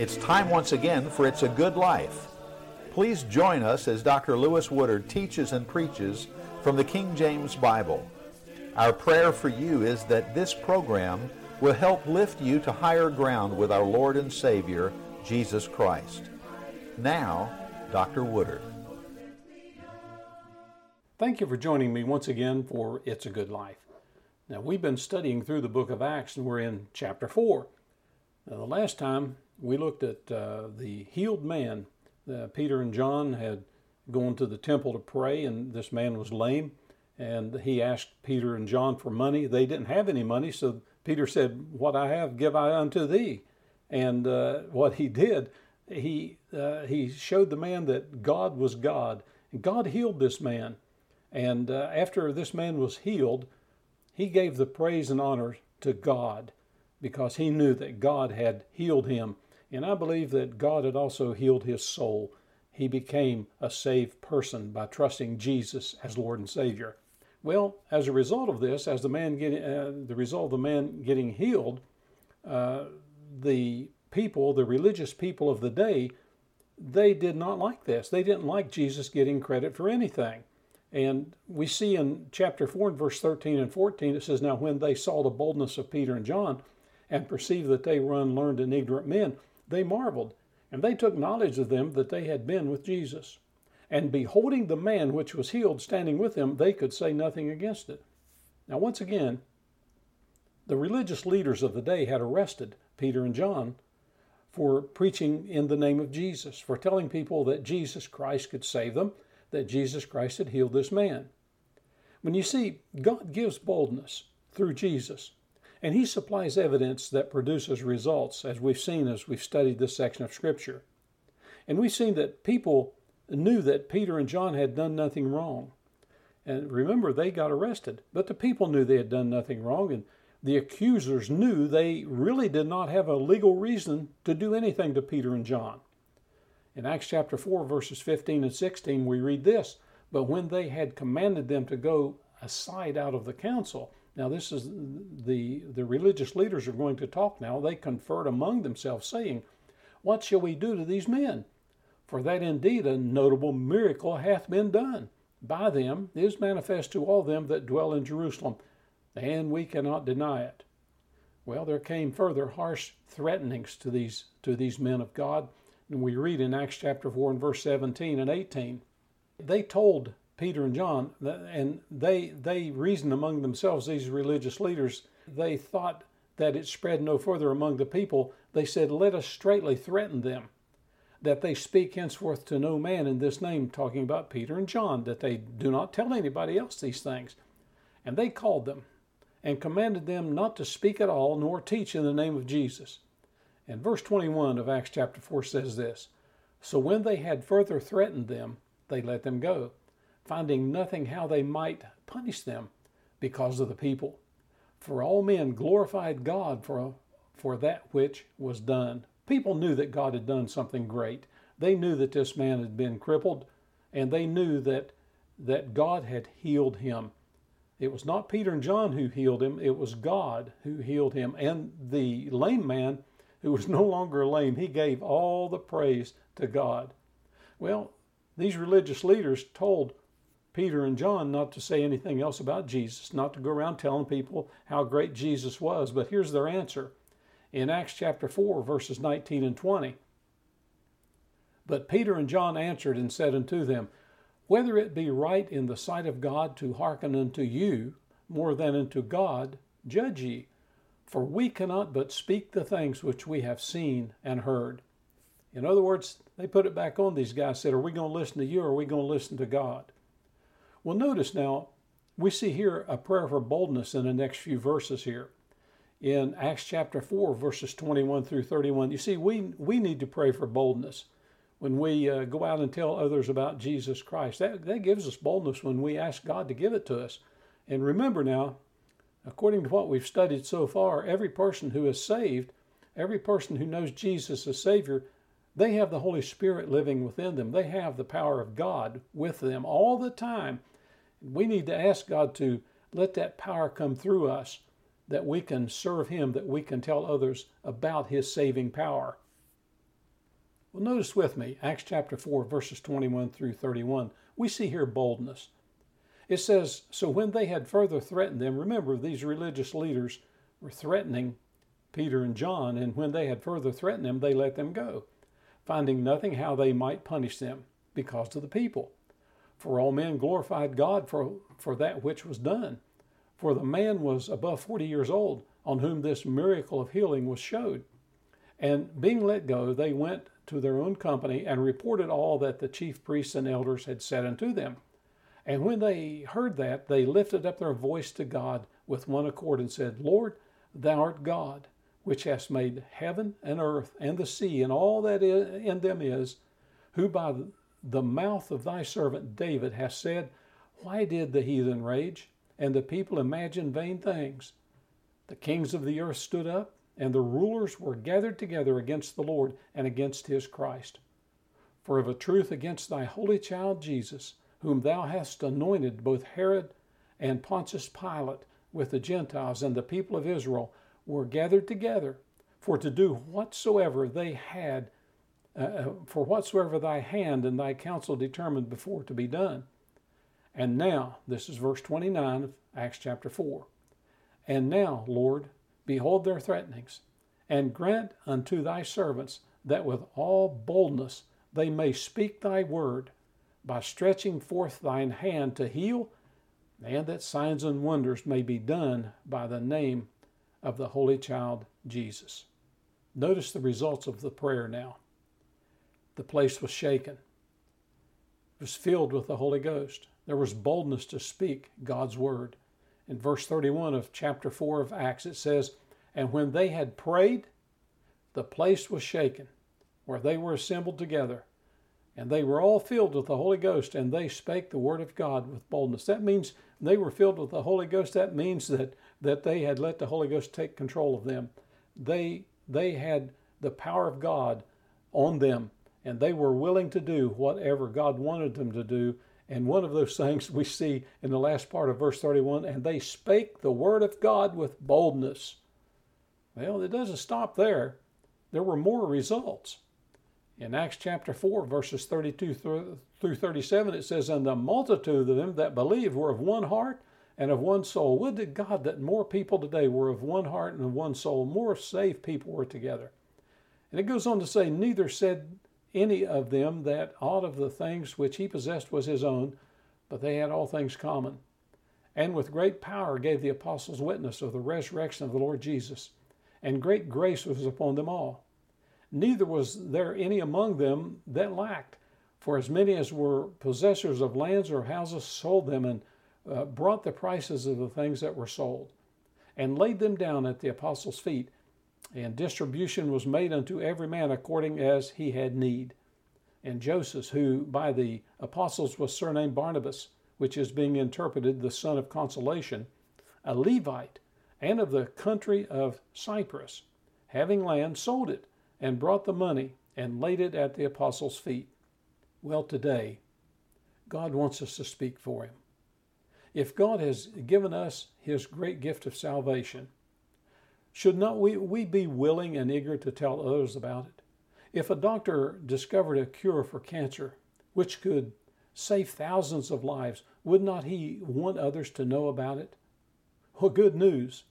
It's time once again for It's a Good Life. Please join us as Dr. Lewis Woodard teaches and preaches from the King James Bible. Our prayer for you is that this program will help lift you to higher ground with our Lord and Savior, Jesus Christ. Now, Dr. Woodard. Thank you for joining me once again for It's a Good Life. Now, we've been studying through the book of Acts, and we're in chapter 4. Now, the last time we looked at the healed man. Peter and John had gone to the temple to pray, and this man was lame, and he asked Peter and John for money. They didn't have any money, so Peter said, "What I have give I unto thee." And what he did, he showed the man that God was God, and God healed this man. And after this man was healed, he gave the praise and honor to God because he knew that God had healed him. And I believe that God had also healed his soul. He became a saved person by trusting Jesus as Lord and Savior. Well, as a result of this, as the result of the man getting healed, the religious people of the day, they did not like this. They didn't like Jesus getting credit for anything. And we see in chapter 4 and verse 13 and 14, it says, "Now when they saw the boldness of Peter and John and perceived that they were unlearned and ignorant men, they marveled, and they took knowledge of them that they had been with Jesus. And beholding the man which was healed standing with them, they could say nothing against it." Now once again, the religious leaders of the day had arrested Peter and John for preaching in the name of Jesus, for telling people that Jesus Christ could save them, that Jesus Christ had healed this man. When you see, God gives boldness through Jesus, and he supplies evidence that produces results, as we've seen as we've studied this section of Scripture. And we've seen that people knew that Peter and John had done nothing wrong. And remember, they got arrested, but the people knew they had done nothing wrong, and the accusers knew they really did not have a legal reason to do anything to Peter and John. In Acts chapter 4, verses 15 and 16, we read this, "But when they had commanded them to go aside out of the council," now this is the religious leaders are going to talk now. They conferred among themselves, saying, "What shall we do to these men? For that indeed a notable miracle hath been done by them, is manifest to all them that dwell in Jerusalem, and we cannot deny it." Well, there came further harsh threatenings to these men of God. And we read in Acts chapter 4 and verse 17 and 18. They told Peter and John, and they reasoned among themselves, these religious leaders. They thought that it spread no further among the people. They said, "Let us straitly threaten them, that they speak henceforth to no man in this name," talking about Peter and John, that they do not tell anybody else these things. And they called them and commanded them not to speak at all, nor teach in the name of Jesus. And verse 21 of Acts chapter 4 says this, "So when they had further threatened them, they let them go, finding nothing how they might punish them because of the people. For all men glorified God for that which was done." People knew that God had done something great. They knew that this man had been crippled, and they knew that God had healed him. It was not Peter and John who healed him, it was God who healed him. And the lame man, who was no longer lame, he gave all the praise to God. Well, these religious leaders told Peter and John not to say anything else about Jesus, not to go around telling people how great Jesus was. But here's their answer. In Acts chapter 4, verses 19 and 20. "But Peter and John answered and said unto them, Whether it be right in the sight of God to hearken unto you more than unto God, judge ye. For we cannot but speak the things which we have seen and heard." In other words, they put it back on these guys, said, "Are we going to listen to you or are we going to listen to God?" Well, notice now, we see here a prayer for boldness in the next few verses here. In Acts chapter 4, verses 21 through 31, you see, we need to pray for boldness when we go out and tell others about Jesus Christ. That gives us boldness when we ask God to give it to us. And remember now, according to what we've studied so far, every person who is saved, every person who knows Jesus as Savior, they have the Holy Spirit living within them. They have the power of God with them all the time. We need to ask God to let that power come through us, that we can serve Him, that we can tell others about His saving power. Well, notice with me, Acts chapter 4, verses 21 through 31. We see here boldness. It says, so when they had further threatened them, remember these religious leaders were threatening Peter and John, and when they had further threatened them, they let them go, finding nothing how they might punish them because of the people. For all men glorified God for that which was done. For the man was above 40 years old, on whom this miracle of healing was showed. And being let go, they went to their own company and reported all that the chief priests and elders had said unto them. And when they heard that, they lifted up their voice to God with one accord and said, Lord, thou art God, which hast made heaven and earth and the sea and all that in them is, who by the mouth of thy servant David hast said, why did the heathen rage, and the people imagine vain things? The kings of the earth stood up, and the rulers were gathered together against the Lord and against his Christ. For of a truth against thy holy child Jesus, whom thou hast anointed, both Herod and Pontius Pilate with the Gentiles and the people of Israel were gathered together for to do whatsoever they had, for whatsoever thy hand and thy counsel determined before to be done. And now, this is verse 29 of Acts chapter 4. And now, Lord, behold their threatenings, and grant unto thy servants that with all boldness they may speak thy word, by stretching forth thine hand to heal, and that signs and wonders may be done by the name of the Holy Child Jesus. Notice the results of the prayer now. The place was shaken. It was filled with the Holy Ghost. There was boldness to speak God's word. In verse 31 of chapter 4 of Acts, it says, and when they had prayed, the place was shaken, where they were assembled together. And they were all filled with the Holy Ghost, and they spake the word of God with boldness. That means they were filled with the Holy Ghost. That means that they had let the Holy Ghost take control of them. They had the power of God on them, and they were willing to do whatever God wanted them to do. And one of those things we see in the last part of verse 31, and they spake the word of God with boldness. Well, it doesn't stop there. There were more results. In Acts chapter 4, verses 32 through 37, it says, and the multitude of them that believed were of one heart and of one soul. Would to God that more people today were of one heart and of one soul. More saved people were together. And it goes on to say, neither said any of them that aught of the things which he possessed was his own, but they had all things common. And with great power gave the apostles witness of the resurrection of the Lord Jesus. And great grace was upon them all. Neither was there any among them that lacked, for as many as were possessors of lands or houses sold them, and brought the prices of the things that were sold, and laid them down at the apostles' feet. And distribution was made unto every man according as he had need. And Joseph, who by the apostles was surnamed Barnabas, which is being interpreted the son of consolation, a Levite, and of the country of Cyprus, having land, sold it, and brought the money, and laid it at the apostles' feet. Well, today, God wants us to speak for him. If God has given us his great gift of salvation, should not we be willing and eager to tell others about it? If a doctor discovered a cure for cancer, which could save thousands of lives, would not he want others to know about it? Well, good news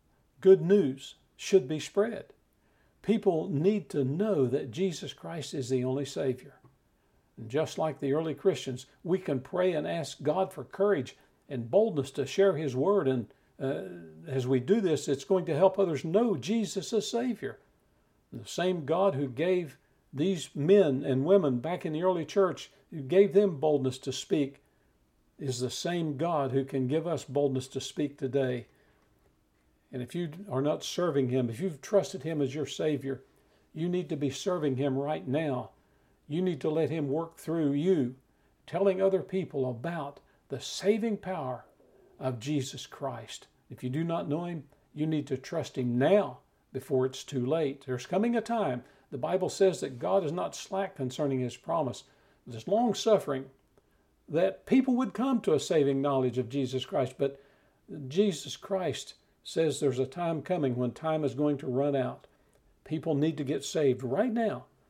should be spread. People need to know that Jesus Christ is the only Savior. And just like the early Christians, we can pray and ask God for courage and boldness to share his word. And as we do this, it's going to help others know Jesus as Savior. And the same God who gave these men and women back in the early church, who gave them boldness to speak, is the same God who can give us boldness to speak today. And if you are not serving him, if you've trusted him as your Savior, you need to be serving him right now. You need to let him work through you, telling other people about the saving power of Jesus Christ. If you do not know him, you need to trust him now before it's too late. There's coming a time. The Bible says that God is not slack concerning his promise. There's long suffering that people would come to a saving knowledge of Jesus Christ. But Jesus Christ says there's a time coming when time is going to run out. People need to get saved right now.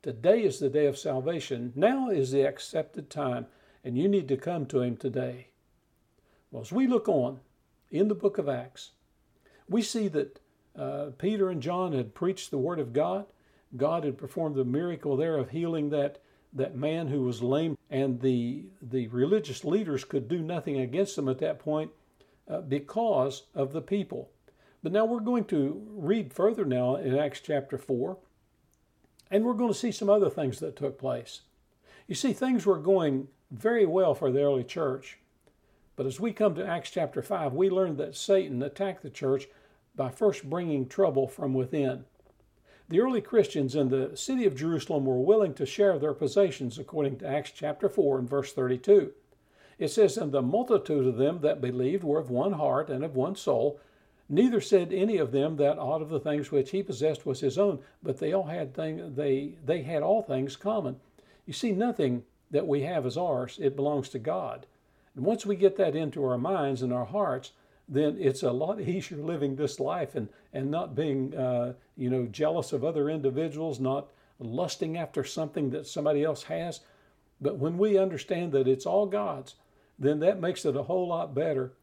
Today is the day of salvation. Now is the accepted time, and you need to come to him today. Well, as we look on in the book of Acts, we see that Peter and John had preached the word of God. God had performed the miracle there of healing that man who was lame, and the religious leaders could do nothing against them at that point because of the people. But now we're going to read further now in Acts chapter 4, and we're going to see some other things that took place. You see, things were going very well for the early church. But as we come to Acts chapter 5, we learn that Satan attacked the church by first bringing trouble from within. The early Christians in the city of Jerusalem were willing to share their possessions, according to Acts chapter 4 and verse 32. It says, "And the multitude of them that believed were of one heart and of one soul. Neither said any of them that aught of the things which he possessed was his own, but they all had they had all things common." You see, nothing that we have is ours. It belongs to God. And once we get that into our minds and our hearts, then it's a lot easier living this life and not being jealous of other individuals, not lusting after something that somebody else has. But when we understand that it's all God's, then that makes it a whole lot better.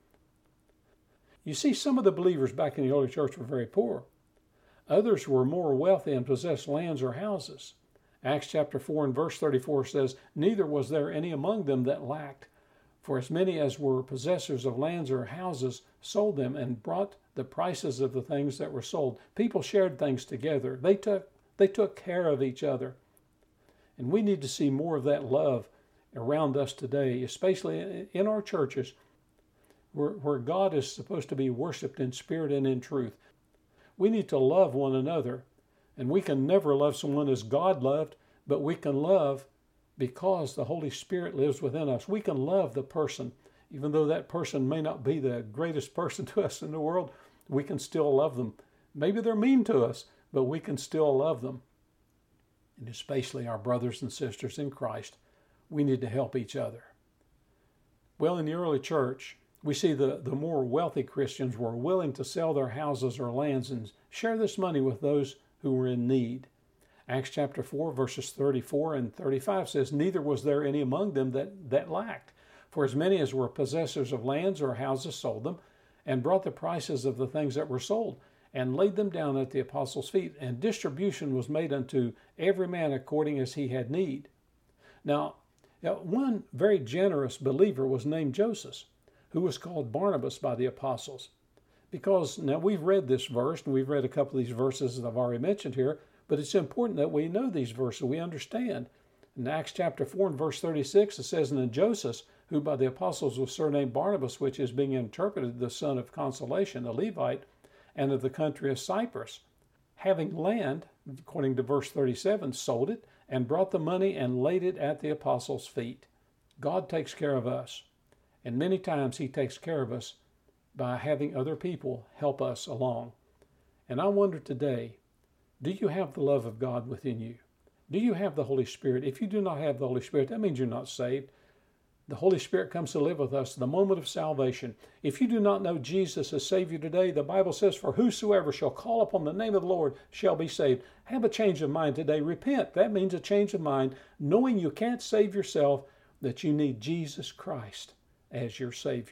You see, some of the believers back in the early church were very poor. Others were more wealthy and possessed lands or houses. Acts chapter 4 and verse 34 says, "Neither was there any among them that lacked. For as many as were possessors of lands or houses sold them and brought the prices of the things that were sold." People shared things together. They took care of each other. And we need to see more of that love around us today, especially in our churches, where God is supposed to be worshiped in spirit and in truth. We need to love one another. And we can never love someone as God loved, but we can love because the Holy Spirit lives within us. We can love the person, even though that person may not be the greatest person to us in the world, we can still love them. Maybe they're mean to us, but we can still love them. And especially our brothers and sisters in Christ, we need to help each other. Well, in the early church, we see the more wealthy Christians were willing to sell their houses or lands and share this money with those who were in need. Acts chapter 4, verses 34 and 35 says, "Neither was there any among them that lacked. For as many as were possessors of lands or houses sold them, and brought the prices of the things that were sold, and laid them down at the apostles' feet. And distribution was made unto every man according as he had need." Now, one very generous believer was named Joseph, who was called Barnabas by the apostles. Because, now we've read this verse, and we've read a couple of these verses that I've already mentioned here, but it's important that we know these verses, we understand. In Acts chapter 4 and verse 36, it says, "And then Joseph, who by the apostles was surnamed Barnabas, which is being interpreted the son of consolation, a Levite, and of the country of Cyprus, having land," according to verse 37, "sold it, and brought the money and laid it at the apostles' feet." God takes care of us, and many times he takes care of us by having other people help us along. And I wonder today, do you have the love of God within you? Do you have the Holy Spirit? If you do not have the Holy Spirit, that means you're not saved. The Holy Spirit comes to live with us the moment of salvation. If you do not know Jesus as Savior today, the Bible says, "For whosoever shall call upon the name of the Lord shall be saved." Have a change of mind today. Repent. That means a change of mind, knowing you can't save yourself, that you need Jesus Christ as your Savior.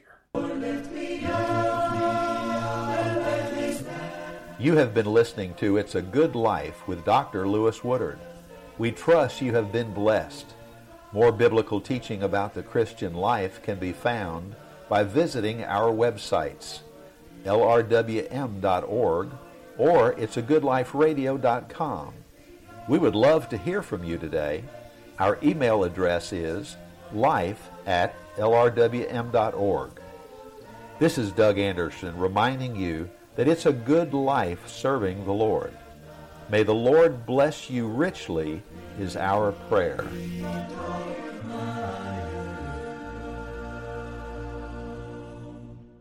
You have been listening to It's a Good Life with Dr. Lewis Woodard. We trust you have been blessed. More biblical teaching about the Christian life can be found by visiting our websites, lrwm.org or it'sagoodliferadio.com. We would love to hear from you today. Our email address is life@lrwm.org. This is Doug Anderson reminding you that it's a good life serving the Lord. May the Lord bless you richly is our prayer.